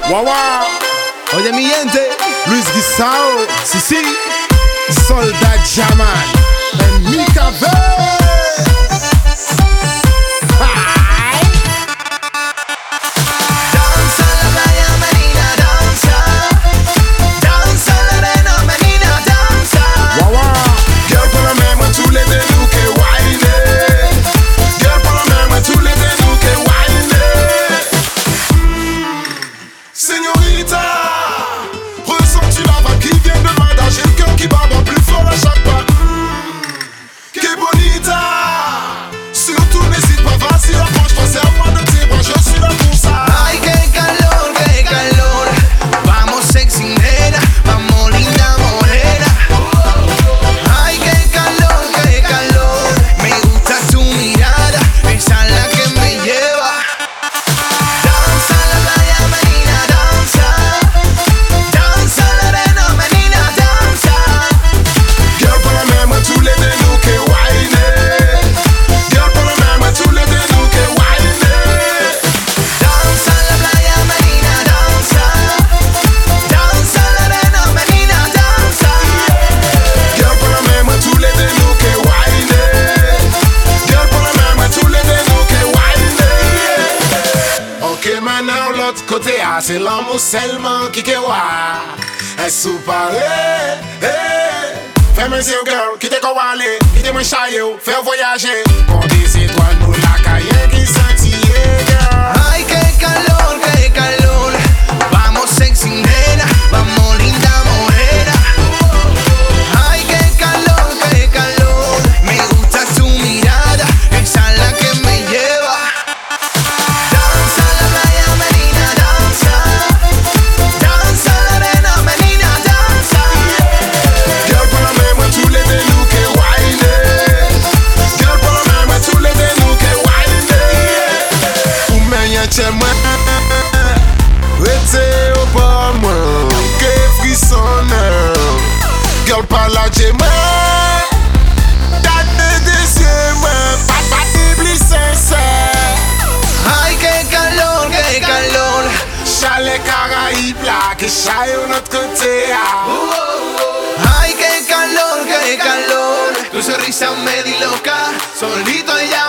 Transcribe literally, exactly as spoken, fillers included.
Wawa. Oye mi gente, Luis Guisao, sí sí, Soldat Jaman, en mi cabeza. Côté A, c'est l'amour seulement qui te voit. Elle sous parler, fais mes yeux, girl, qui te aller, qui te m'enchaille, faire voyager. Pour des étoiles, nous la caille qui sentit, girl. Ay, qué calor, qué calor. Vamos sexy nena, vamos linda morena. Ay, qué calor, qué calor. Me gusta tu mirada, esa es la que me lleva. Rete au pas moi, que frissonneur. Girl par la moi, date de deuxième, pas pas d'éblis sincère. Ay, qué calor, qué calor. Chalet Caraïbes là, que chaille au notre côté. Ay, qué calor, qué calor. Tu sonrisa me di loca, solito ella